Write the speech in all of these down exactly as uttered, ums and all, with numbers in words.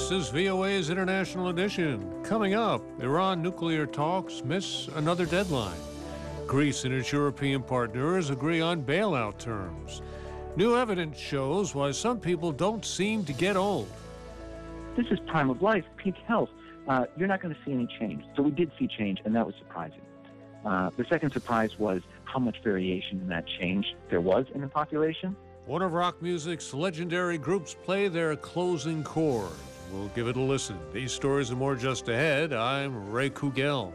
This is V O A's International Edition. Coming up, Iran nuclear talks miss another deadline. Greece and its European partners agree on bailout terms. New evidence shows why some people don't seem to get old. This is prime of life, peak health. Uh, you're not going to see any change. So we did see change, and that was surprising. Uh, the second surprise was how much variation in that change there was in the population. One of rock music's legendary groups play their closing chord. We'll give it a listen. These stories and more just ahead. I'm Ray Kugel.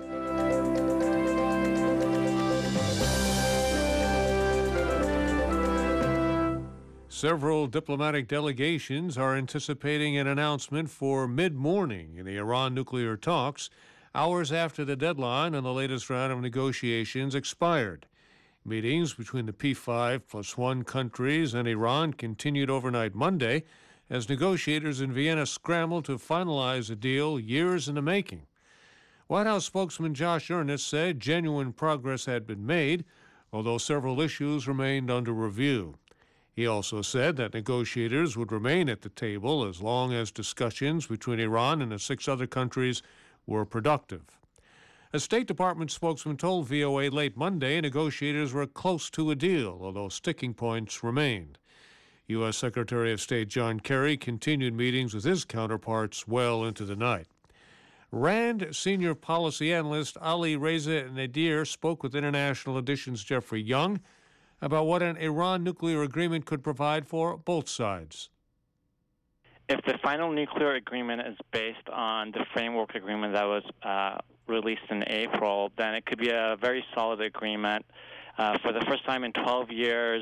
Several diplomatic delegations are anticipating an announcement for mid-morning in the Iran nuclear talks, hours after the deadline on the latest round of negotiations expired. Meetings between the P five plus one countries and Iran continued overnight Monday as negotiators in Vienna scrambled to finalize a deal years in the making. White House spokesman Josh Earnest said genuine progress had been made, although several issues remained under review. He also said that negotiators would remain at the table as long as discussions between Iran and the six other countries were productive. A State Department spokesman told V O A late Monday negotiators were close to a deal, although sticking points remained. U S Secretary of State John Kerry continued meetings with his counterparts well into the night. RAND senior policy analyst Ali Reza Nadir spoke with International Edition's Jeffrey Young about what an Iran nuclear agreement could provide for both sides. If the final nuclear agreement is based on the framework agreement that was uh, released in April, then it could be a very solid agreement. Uh, for the first time in twelve years,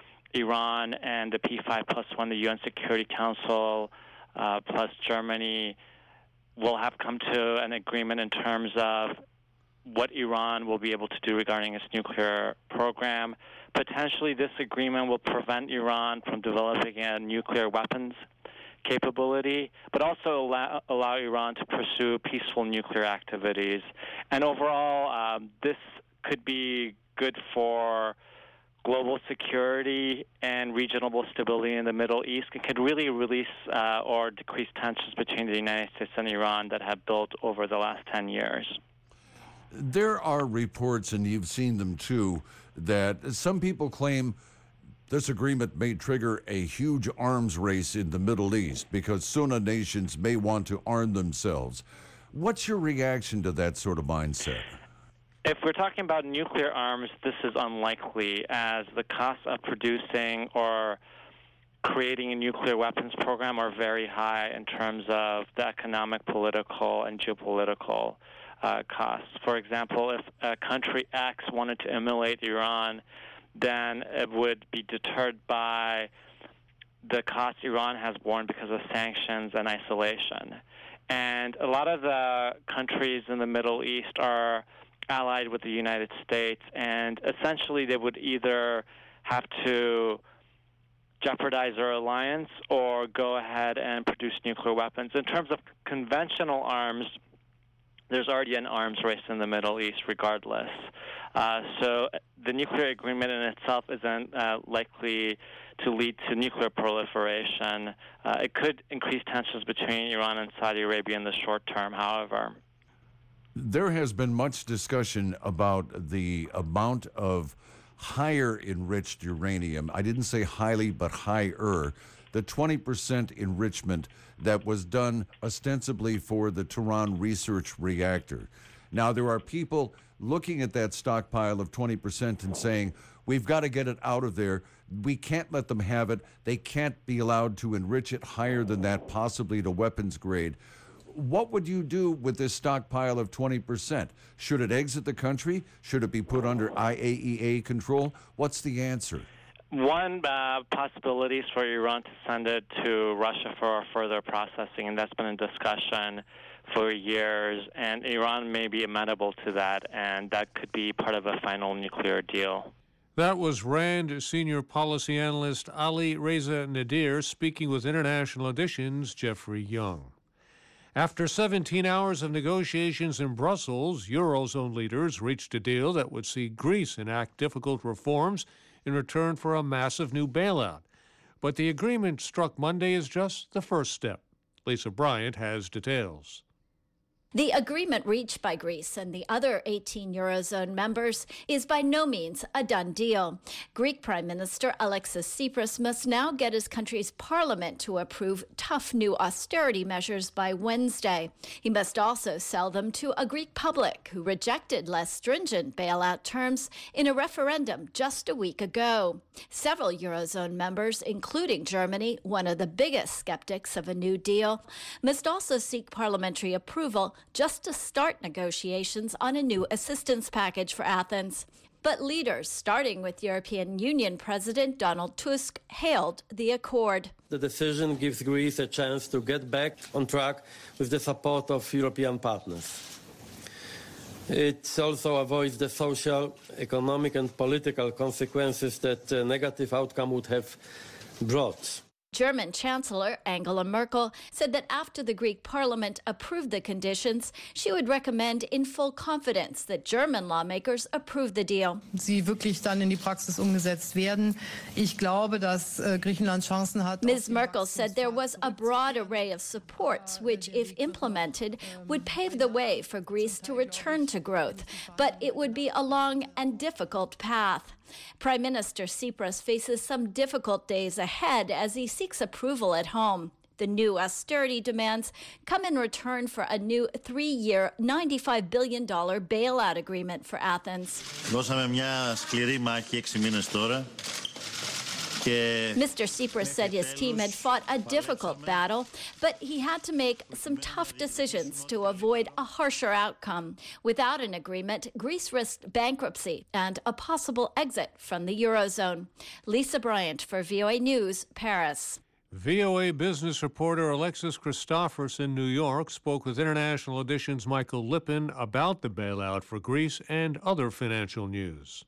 Iran and the P five plus one, the U N Security Council, uh, plus Germany, will have come to an agreement in terms of what Iran will be able to do regarding its nuclear program. Potentially, this agreement will prevent Iran from developing a nuclear weapons capability, but also allow, allow Iran to pursue peaceful nuclear activities. And overall, um, this could be good for global security and regional stability in the Middle East. It could really release uh, or decrease tensions between the United States and Iran that have built over the last ten years. There are reports, and you've seen them too, that some people claim this agreement may trigger a huge arms race in the Middle East because Sunni nations may want to arm themselves. What's your reaction to that sort of mindset? If we're talking about nuclear arms, this is unlikely, as the costs of producing or creating a nuclear weapons program are very high in terms of the economic, political, and geopolitical uh, costs. For example, if a country X wanted to emulate Iran, then it would be deterred by the costs Iran has borne because of sanctions and isolation. And a lot of the countries in the Middle East are allied with the United States, and essentially they would either have to jeopardize their alliance or go ahead and produce nuclear weapons. In terms of conventional arms, there's already an arms race in the Middle East regardless. Uh, so the nuclear agreement in itself isn't uh, likely to lead to nuclear proliferation. Uh, it could increase tensions between Iran and Saudi Arabia in the short term, however. There has been much discussion about the amount of higher enriched uranium. I didn't say highly, but higher. The twenty percent enrichment that was done ostensibly for the Tehran research reactor. Now, there are people looking at that stockpile of twenty percent and saying, we've got to get it out of there. We can't let them have it. They can't be allowed to enrich it higher than that, possibly to weapons grade. What would you do with this stockpile of twenty percent? Should it exit the country? Should it be put under I A E A control? What's the answer? One uh, possibility is for Iran to send it to Russia for further processing, and that's been in discussion for years, and Iran may be amenable to that, and that could be part of a final nuclear deal. That was RAND senior policy analyst Ali Reza Nadir speaking with International Edition's Jeffrey Young. After seventeen hours of negotiations in Brussels, Eurozone leaders reached a deal that would see Greece enact difficult reforms in return for a massive new bailout. But the agreement struck Monday is just the first step. Lisa Bryant has details. The agreement reached by Greece and the other eighteen Eurozone members is by no means a done deal. Greek Prime Minister Alexis Tsipras must now get his country's parliament to approve tough new austerity measures by Wednesday. He must also sell them to a Greek public who rejected less stringent bailout terms in a referendum just a week ago. Several Eurozone members, including Germany, one of the biggest skeptics of a new deal, must also seek parliamentary approval just to start negotiations on a new assistance package for Athens. But leaders, starting with European Union President Donald Tusk, hailed the accord. The decision gives Greece a chance to get back on track with the support of European partners. It also avoids the social, economic and political consequences that a negative outcome would have brought. German Chancellor Angela Merkel said that after the Greek parliament approved the conditions, she would recommend in full confidence that German lawmakers approve the deal. Sie wirklich dann in die Praxis umgesetzt werden. Ich glaube, dass Griechenland Chancen hat. Miz Merkel said there was a broad array of supports which, if implemented, would pave the way for Greece to return to growth, but it would be a long and difficult path. Prime Minister Tsipras faces some difficult days ahead as he seeks approval at home. The new austerity demands come in return for a new three-year, ninety-five billion dollars bailout agreement for Athens. Δώσαμε μια σκληρή μάχη έξι μήνες τώρα. Mister Tsipras said his team had fought a difficult battle, but he had to make some tough decisions to avoid a harsher outcome. Without an agreement, Greece risked bankruptcy and a possible exit from the Eurozone. Lisa Bryant for V O A News, Paris. V O A business reporter Alexis Christophers in New York spoke with International Edition's Michael Lippin about the bailout for Greece and other financial news.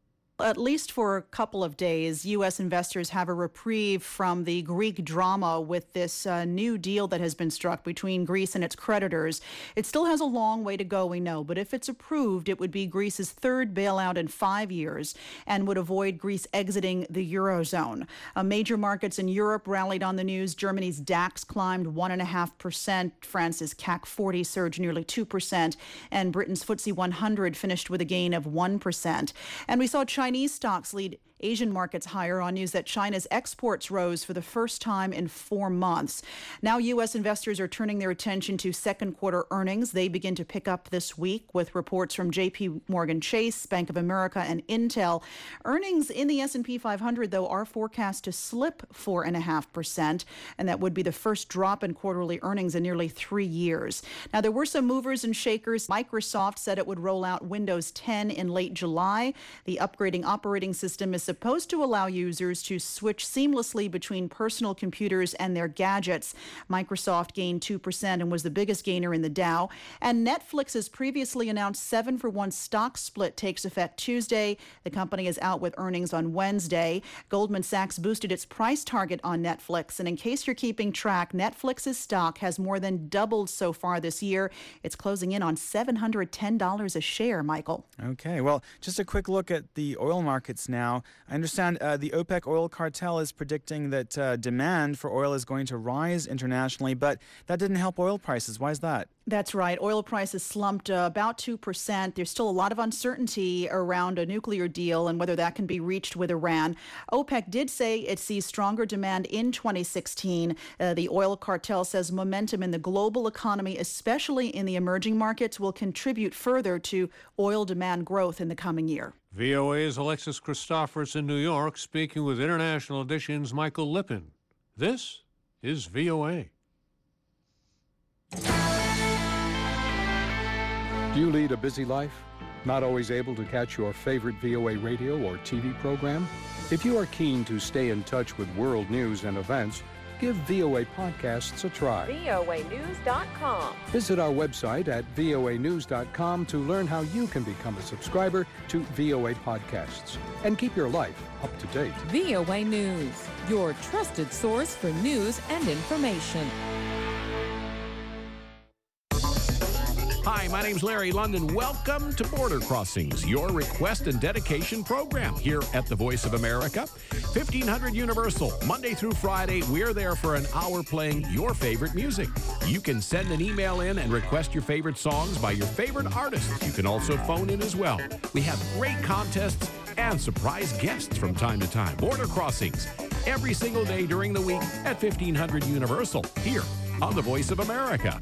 At least for a couple of days, U S investors have a reprieve from the Greek drama with this uh, new deal that has been struck between Greece and its creditors. It still has a long way to go, we know, but if it's approved, it would be Greece's third bailout in five years and would avoid Greece exiting the Eurozone. Uh, major markets in Europe rallied on the news. Germany's DAX climbed one point five percent. France's C A C forty surged nearly two percent. And Britain's F T S E one hundred finished with a gain of one percent. And we saw China Chinese stocks lead Asian markets higher on news that China's exports rose for the first time in four months. Now U S investors are turning their attention to second quarter earnings. They begin to pick up this week with reports from J P Morgan Chase, Bank of America, and Intel. Earnings in the S and P five hundred, though, are forecast to slip four point five percent, and that would be the first drop in quarterly earnings in nearly three years. Now, there were some movers and shakers. Microsoft said it would roll out Windows ten in late July. The upgrading operating system is supposed to allow users to switch seamlessly between personal computers and their gadgets. Microsoft gained two percent and was the biggest gainer in the Dow. And Netflix's previously announced seven for one stock split takes effect Tuesday. The company is out with earnings on Wednesday. Goldman Sachs boosted its price target on Netflix. And in case you're keeping track, Netflix's stock has more than doubled so far this year. It's closing in on seven hundred ten dollars a share, Michael. Okay, well, just a quick look at the oil markets now. I understand uh, the OPEC oil cartel is predicting that uh, demand for oil is going to rise internationally, but that didn't help oil prices. Why is that? That's right. Oil prices slumped uh, about two percent. There's still a lot of uncertainty around a nuclear deal and whether that can be reached with Iran. OPEC did say it sees stronger demand in twenty sixteen. Uh, the oil cartel says momentum in the global economy, especially in the emerging markets, will contribute further to oil demand growth in the coming year. V O A's Alexis Christophers in New York speaking with International Edition's Michael Lippin. This is V O A. Do you lead a busy life? Not always able to catch your favorite V O A radio or T V program? If you are keen to stay in touch with world news and events, give V O A Podcasts a try. V O A news dot com. Visit our website at V O A news dot com to learn how you can become a subscriber to V O A Podcasts and keep your life up to date. V O A News, your trusted source for news and information. Hi, Hi, my name's Larry London. Welcome to Border Crossings, your request and dedication program here at the Voice of America. fifteen hundred Universal, Monday through Friday, we're there for an hour playing your favorite music. You can send an email in and request your favorite songs by your favorite artists. You can also phone in as well. We have great contests and surprise guests from time to time. Border Crossings, every single day during the week at fifteen hundred Universal, here on the Voice of America.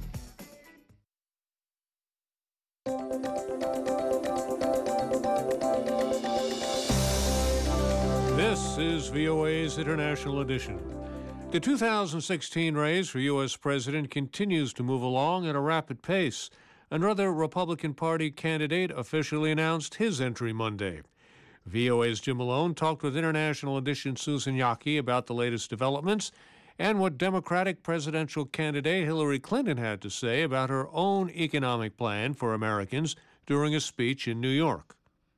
This is V O A's International Edition. The two thousand sixteen race for U S president continues to move along at a rapid pace. Another Republican Party candidate officially announced his entry Monday. V O A's Jim Malone talked with International Edition's Susan Yockey about the latest developments and what Democratic presidential candidate Hillary Clinton had to say about her own economic plan for Americans during a speech in New York.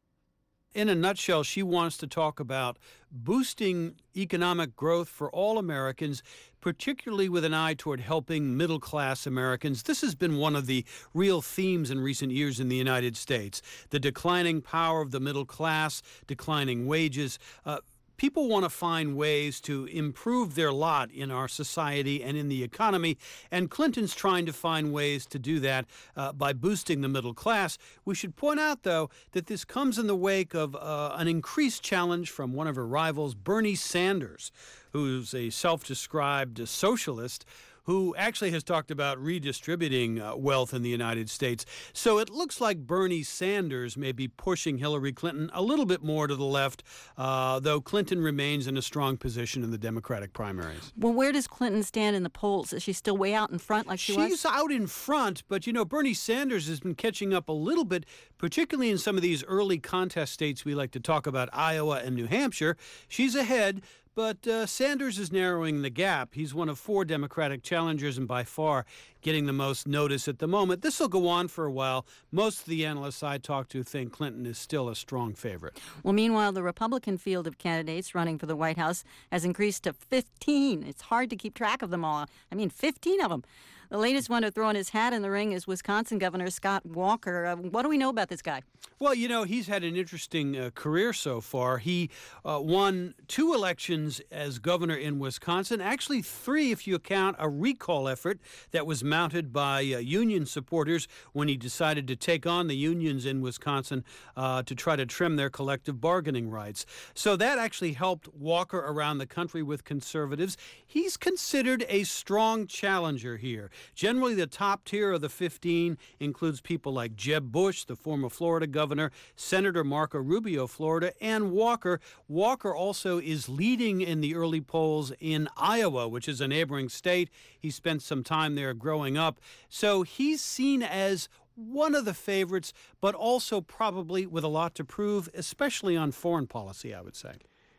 In a nutshell, she wants to talk about boosting economic growth for all Americans, particularly with an eye toward helping middle-class Americans. This has been one of the real themes in recent years in the United States. The declining power of the middle class, declining wages. Uh, People want to find ways to improve their lot in our society and in the economy, and Clinton's trying to find ways to do that uh, by boosting the middle class. We should point out, though, that this comes in the wake of uh, an increased challenge from one of her rivals, Bernie Sanders, who's a self-described socialist, who actually has talked about redistributing uh, wealth in the United States. So it looks like Bernie Sanders may be pushing Hillary Clinton a little bit more to the left, uh, though Clinton remains in a strong position in the Democratic primaries. Well, where does Clinton stand in the polls? Is she still way out in front like she was? She's out in front, but, you know, Bernie Sanders has been catching up a little bit, particularly in some of these early contest states we like to talk about, Iowa and New Hampshire. She's ahead. But uh, Sanders is narrowing the gap. He's one of four Democratic challengers and by far getting the most notice at the moment. This will go on for a while. Most of the analysts I talk to think Clinton is still a strong favorite. Well, meanwhile, the Republican field of candidates running for the White House has increased to fifteen. It's hard to keep track of them all. I mean, fifteen of them. The latest one to throw in his hat in the ring is Wisconsin Governor Scott Walker. Uh, what do we know about this guy? Well, you know, he's had an interesting uh, career so far. He uh, won two elections as governor in Wisconsin, actually three if you count a recall effort that was mounted by uh, union supporters when he decided to take on the unions in Wisconsin uh, to try to trim their collective bargaining rights. So that actually helped Walker around the country with conservatives. He's considered a strong challenger here. Generally, the top tier of the fifteen includes people like Jeb Bush, the former Florida governor, Senator Marco Rubio, Florida, and Walker. Walker also is leading in the early polls in Iowa, which is a neighboring state. He spent some time there growing up. So he's seen as one of the favorites, but also probably with a lot to prove, especially on foreign policy, I would say.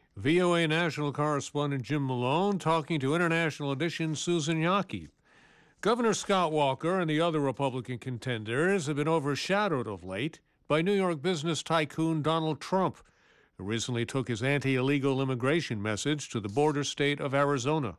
V O A national correspondent Jim Malone talking to International Edition's Susan Yockey. Governor Scott Walker and the other Republican contenders have been overshadowed of late by New York business tycoon Donald Trump, who recently took his anti-illegal immigration message to the border state of Arizona.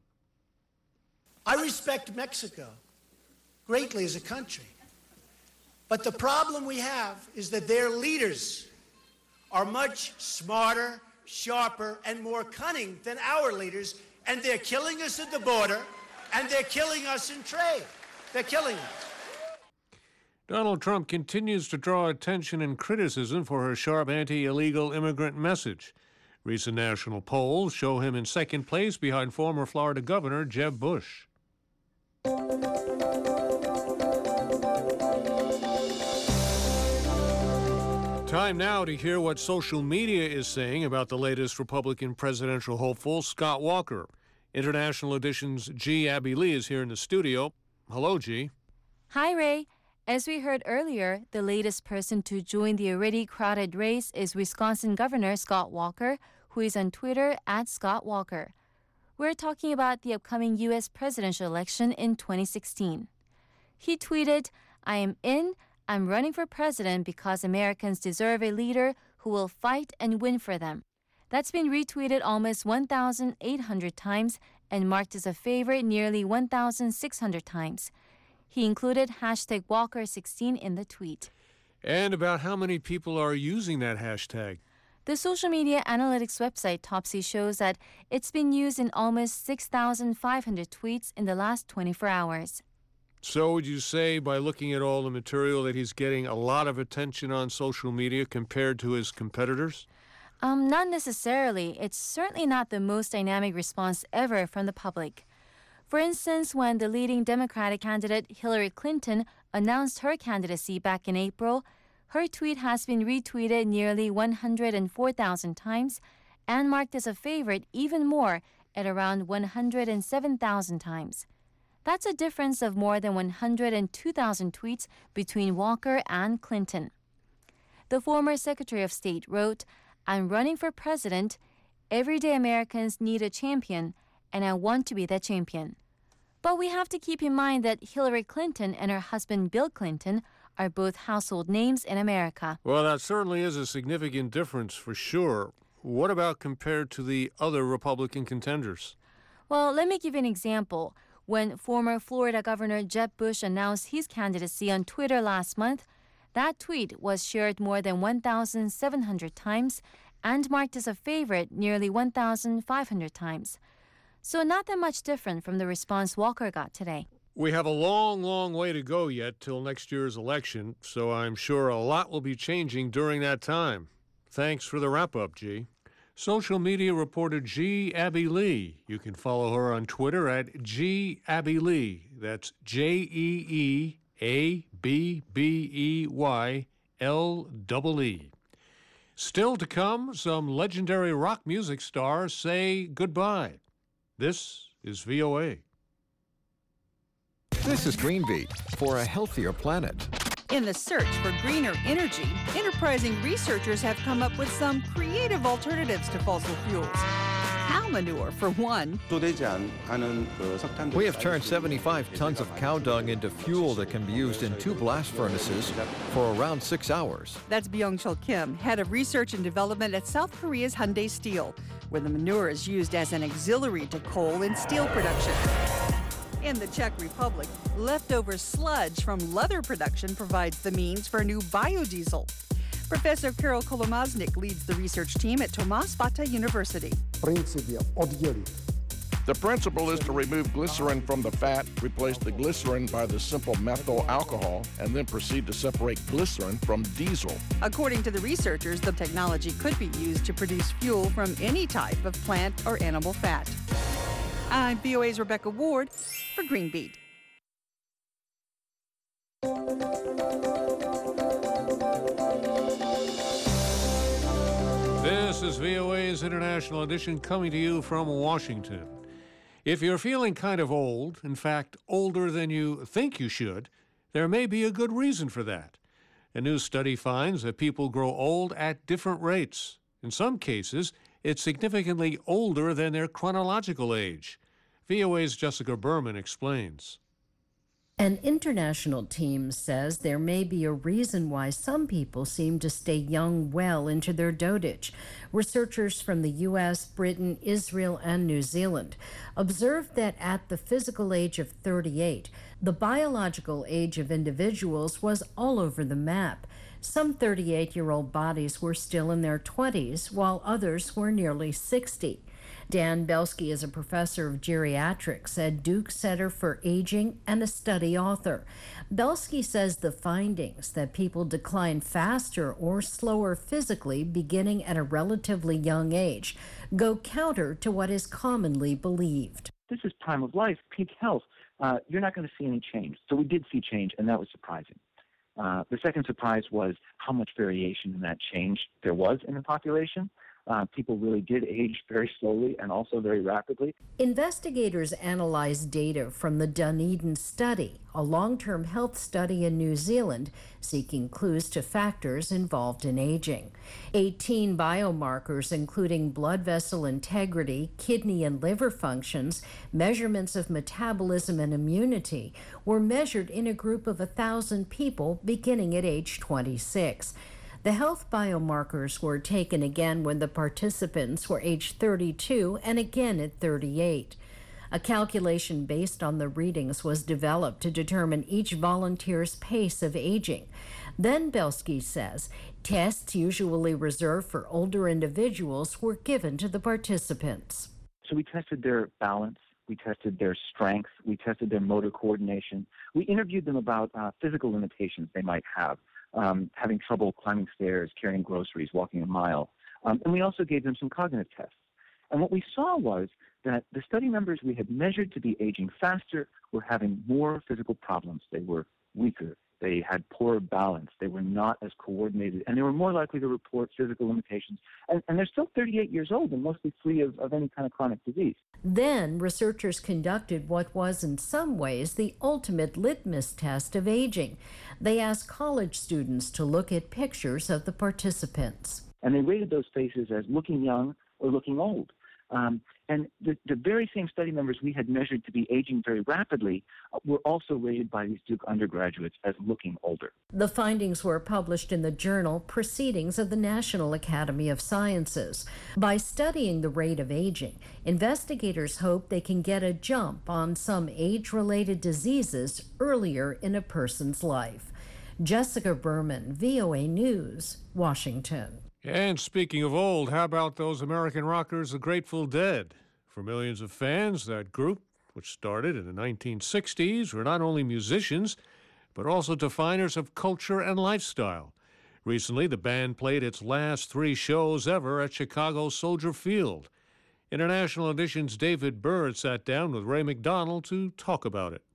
I respect Mexico greatly as a country, but the problem we have is that their leaders are much smarter, sharper, and more cunning than our leaders, and they're killing us at the border. And they're killing us in trade. They're killing us. Donald Trump continues to draw attention and criticism for her sharp anti-illegal immigrant message. Recent national polls show him in second place behind former Florida Governor Jeb Bush. Time now to hear what social media is saying about the latest Republican presidential hopeful, Scott Walker. International Edition's G. Abby Lee is here in the studio. Hello, G. Hi, Ray. As we heard earlier, the latest person to join the already crowded race is Wisconsin Governor Scott Walker, who is on Twitter at Scott Walker. We're talking about the upcoming U S presidential election in twenty sixteen. He tweeted, "I am in. I'm running for president because Americans deserve a leader who will fight and win for them." That's been retweeted almost one thousand eight hundred times and marked as a favorite nearly one thousand six hundred times. He included hashtag Walker sixteen in the tweet. And about how many people are using that hashtag? The social media analytics website Topsy shows that it's been used in almost six thousand five hundred tweets in the last twenty-four hours. So would you say, by looking at all the material, that he's getting a lot of attention on social media compared to his competitors? Um, not necessarily. It's certainly not the most dynamic response ever from the public. For instance, when the leading Democratic candidate Hillary Clinton announced her candidacy back in April, her tweet has been retweeted nearly one hundred four thousand times and marked as a favorite even more at around one hundred seven thousand times. That's a difference of more than one hundred two thousand tweets between Walker and Clinton. The former Secretary of State wrote, "I'm running for president. Everyday Americans need a champion, and I want to be that champion." But we have to keep in mind that Hillary Clinton and her husband Bill Clinton are both household names in America. Well, that certainly is a significant difference for sure. What about compared to the other Republican contenders? Well, let me give you an example. When former Florida Governor Jeb Bush announced his candidacy on Twitter last month, that tweet was shared more than one thousand seven hundred times and marked as a favorite nearly one thousand five hundred times. So not that much different from the response Walker got today. We have a long, long way to go yet till next year's election, so I'm sure a lot will be changing during that time. Thanks for the wrap-up, G. Social media reporter G. Abby Lee. You can follow her on Twitter at G. Abby Lee. That's J E E A B B E Y L E E. Still to come, some legendary rock music stars say goodbye. This is V O A. This is Green Beat for a healthier planet. In the search for greener energy, enterprising researchers have come up with some creative alternatives to fossil fuels. Cow manure, for one. We have turned seventy-five tons of cow dung into fuel that can be used in two blast furnaces for around six hours. That's Byung-Chul Kim, head of research and development at South Korea's Hyundai Steel, where the manure is used as an auxiliary to coal in steel production. In the Czech Republic, leftover sludge from leather production provides the means for a new biodiesel. Professor Karol Kolomaznik leads the research team at Tomas Bata University. The principle is to remove glycerin from the fat, replace the glycerin by the simple methyl alcohol, and then proceed to separate glycerin from diesel. According to the researchers, the technology could be used to produce fuel from any type of plant or animal fat. I'm V O A's Rebecca Ward for Green Beat. This is V O A's International Edition coming to you from Washington. If you're feeling kind of old, in fact, older than you think you should, there may be a good reason for that. A new study finds that people grow old at different rates. In some cases, it's significantly older than their chronological age. V O A's Jessica Berman explains. An international team says there may be a reason why some people seem to stay young well into their dotage. Researchers from the U S, Britain, Israel, and New Zealand observed that at the physical age of thirty-eight, the biological age of individuals was all over the map. Some thirty-eight-year-old bodies were still in their twenties, while others were nearly sixty. Dan Belsky is a professor of geriatrics at Duke Center for Aging and a study author. Belsky says the findings that people decline faster or slower physically beginning at a relatively young age go counter to what is commonly believed. This is prime of life, peak health. Uh, you're not going to see any change. So we did see change, and that was surprising. Uh, the second surprise was how much variation in that change there was in the population. Uh, people really did age very slowly and also very rapidly. Investigators analyzed data from the Dunedin study, a long-term health study in New Zealand, seeking clues to factors involved in aging. eighteen biomarkers, including blood vessel integrity, kidney and liver functions, measurements of metabolism and immunity, were measured in a group of one thousand people beginning at age twenty-six. The health biomarkers were taken again when the participants were age thirty-two and again at thirty-eight. A calculation based on the readings was developed to determine each volunteer's pace of aging. Then, Belsky says, tests usually reserved for older individuals were given to the participants. So we tested their balance, we tested their strength, we tested their motor coordination. We interviewed them about uh, physical limitations they might have, um, having trouble climbing stairs, carrying groceries, walking a mile. Um, and we also gave them some cognitive tests. And what we saw was that the study members we had measured to be aging faster were having more physical problems. They were weaker. They had poor balance. They were not as coordinated, and they were more likely to report physical limitations. And, and they're still thirty-eight years old and mostly free of, of any kind of chronic disease. Then researchers conducted what was in some ways the ultimate litmus test of aging. They asked college students to look at pictures of the participants. And they rated those faces as looking young or looking old. Um, and the, the very same study members we had measured to be aging very rapidly were also rated by these Duke undergraduates as looking older. The findings were published in the journal Proceedings of the National Academy of Sciences. By studying the rate of aging, investigators hope they can get a jump on some age-related diseases earlier in a person's life. Jessica Berman, V O A News, Washington. And speaking of old, how about those American rockers, the Grateful Dead? For millions of fans, that group, which started in the nineteen sixties, were not only musicians, but also definers of culture and lifestyle. Recently, the band played its last three shows ever at Chicago Soldier Field. International Edition's David Byrd sat down with Ray McDonald to talk about it.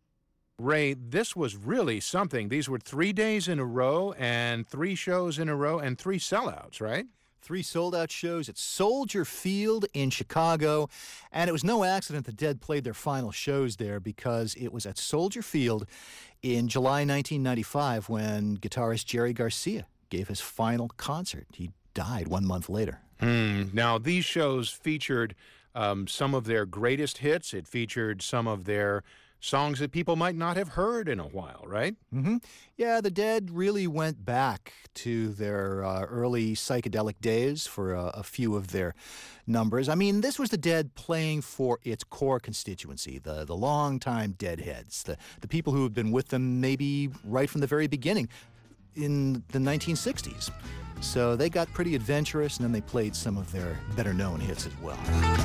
Ray, this was really something. These were three days in a row and three shows in a row and three sellouts, right? Three sold-out shows at Soldier Field in Chicago, and it was no accident the Dead played their final shows there because it was at Soldier Field in July nineteen ninety-five when guitarist Jerry Garcia gave his final concert. He died one month later. Mm. Now, these shows featured um, some of their greatest hits. It featured some of their songs that people might not have heard in a while, right? Mm-hmm. Yeah, the Dead really went back to their uh, early psychedelic days for a, a few of their numbers. I mean, this was the Dead playing for its core constituency, the, the longtime Deadheads, the, the people who had been with them maybe right from the very beginning in the nineteen sixties. So they got pretty adventurous, and then they played some of their better-known hits as well.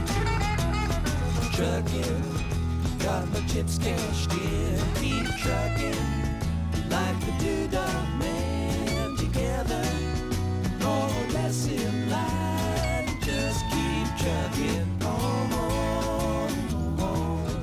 Trucking. Got my chips cashed in, keep trucking like the Doodah Man together, more or less in line, just keep trucking on, on, on.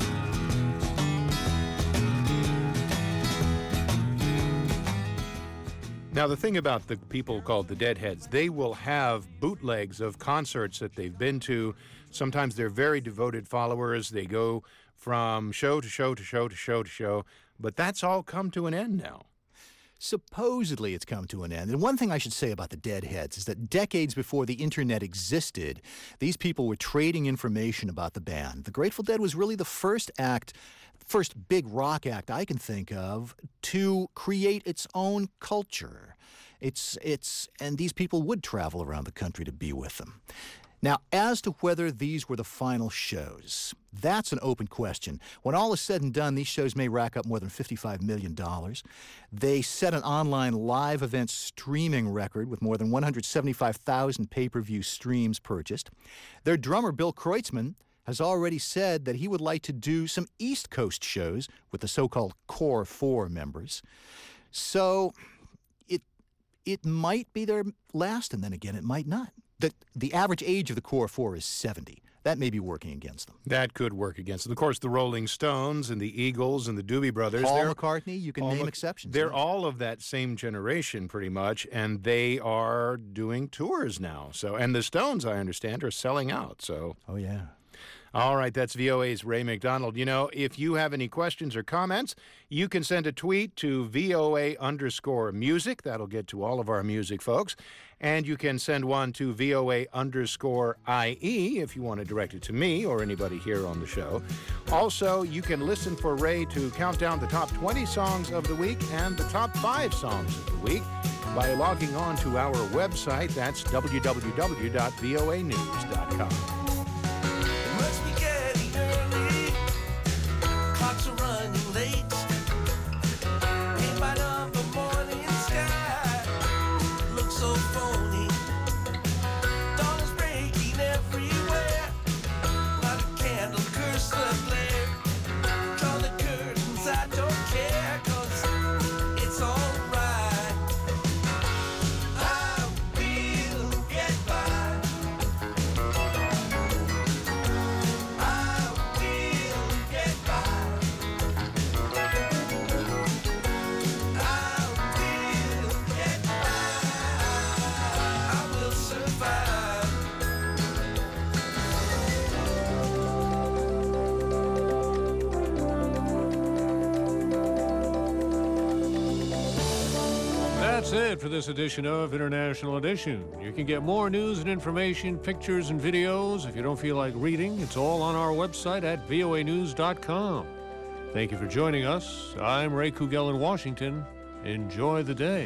Now, the thing about the people called the Deadheads, they will have bootlegs of concerts that they've been to. Sometimes they're very devoted followers. They go from show to show to show to show to show, but that's all come to an end now. Supposedly it's come to an end. And one thing I should say about the Deadheads is that decades before the internet existed, these people were trading information about the band. The Grateful Dead was really the first act, first big rock act I can think of to create its own culture. It's, it's, and these people would travel around the country to be with them. Now, as to whether these were the final shows, that's an open question. When all is said and done, these shows may rack up more than fifty-five million dollars. They set an online live event streaming record with more than one hundred seventy-five thousand pay-per-view streams purchased. Their drummer, Bill Kreutzmann, has already said that he would like to do some East Coast shows with the so-called Core Four members. So it, it might be their last, and then again, it might not. The, the average age of the Core Four is seventy. That may be working against them. That could work against them. Of course, the Rolling Stones and the Eagles and the Doobie Brothers. Paul McCartney, you can name exceptions. They're yeah. all of that same generation, pretty much, and they are doing tours now. So, and the Stones, I understand, are selling out. So, oh yeah. All right, that's V O A's Ray McDonald. You know, if you have any questions or comments, you can send a tweet to V O A underscore music. That'll get to all of our music folks. And you can send one to V O A underscore I E if you want to direct it to me or anybody here on the show. Also, you can listen for Ray to count down the top twenty songs of the week and the top five songs of the week by logging on to our website. That's w w w dot v o a news dot com. Must be getting early. it for this edition of International Edition. You can get more news and information, pictures and videos. If you don't feel like reading, it's all on our website at V O A news dot com. Thank you for joining us. I'm Ray Kugel in Washington. Enjoy the day.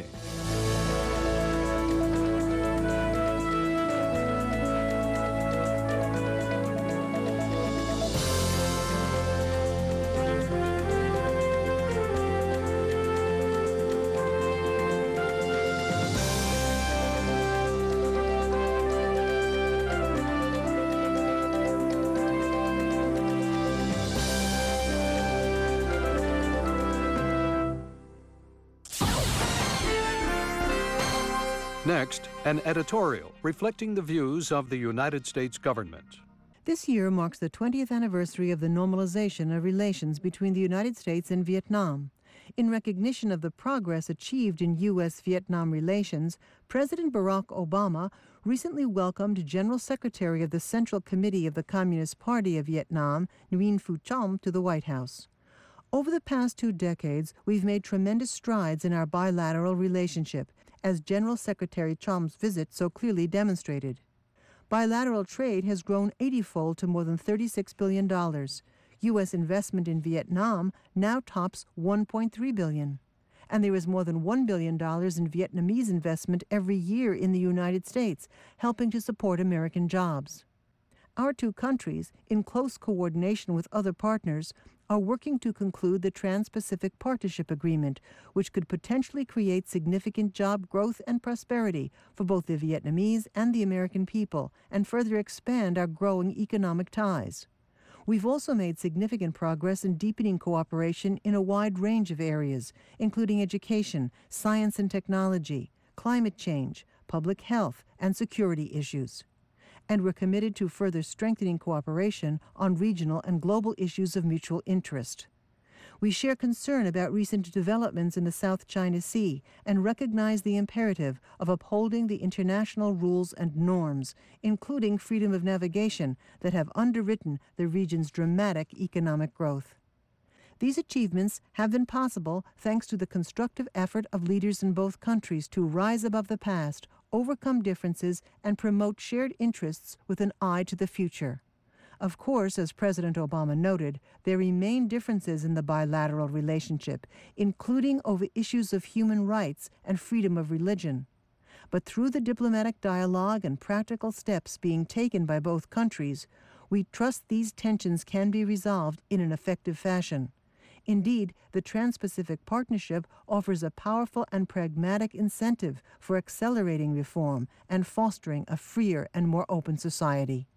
Next, an editorial reflecting the views of the United States government. This year marks the twentieth anniversary of the normalization of relations between the United States and Vietnam. In recognition of the progress achieved in U S Vietnam relations, President Barack Obama recently welcomed General Secretary of the Central Committee of the Communist Party of Vietnam, Nguyen Phu Trong, to the White House. Over the past two decades, we've made tremendous strides in our bilateral relationship, as General Secretary Chom's visit so clearly demonstrated. Bilateral trade has grown eighty-fold to more than thirty-six billion dollars. U S investment in Vietnam now tops one point three billion dollars. And there is more than one billion dollars in Vietnamese investment every year in the United States, helping to support American jobs. Our two countries, in close coordination with other partners, are working to conclude the Trans-Pacific Partnership Agreement, which could potentially create significant job growth and prosperity for both the Vietnamese and the American people, and further expand our growing economic ties. We've also made significant progress in deepening cooperation in a wide range of areas, including education, science and technology, climate change, public health, and security issues. And we're committed to further strengthening cooperation on regional and global issues of mutual interest. We share concern about recent developments in the South China Sea and recognize the imperative of upholding the international rules and norms, including freedom of navigation, that have underwritten the region's dramatic economic growth. These achievements have been possible thanks to the constructive effort of leaders in both countries to rise above the past, overcome differences, and promote shared interests with an eye to the future. Of course, as President Obama noted, there remain differences in the bilateral relationship, including over issues of human rights and freedom of religion. But through the diplomatic dialogue and practical steps being taken by both countries, we trust these tensions can be resolved in an effective fashion. Indeed, the Trans-Pacific Partnership offers a powerful and pragmatic incentive for accelerating reform and fostering a freer and more open society.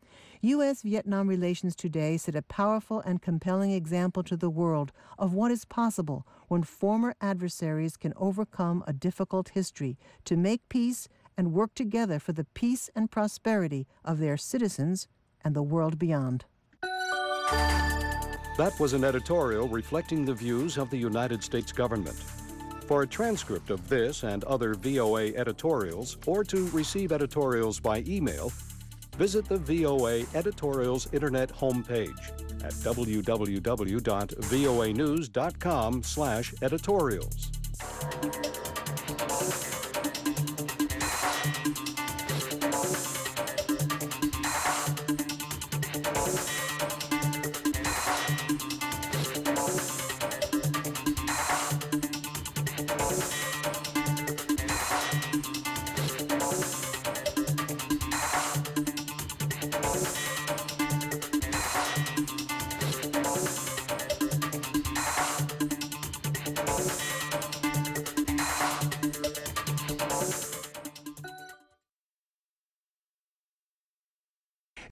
U S Vietnam relations today set a powerful and compelling example to the world of what is possible when former adversaries can overcome a difficult history to make peace and work together for the peace and prosperity of their citizens and the world beyond. That was an editorial reflecting the views of the United States government. For a transcript of this and other V O A editorials, or to receive editorials by email, visit the V O A Editorials Internet homepage at w w w dot v o a news dot com slash editorials.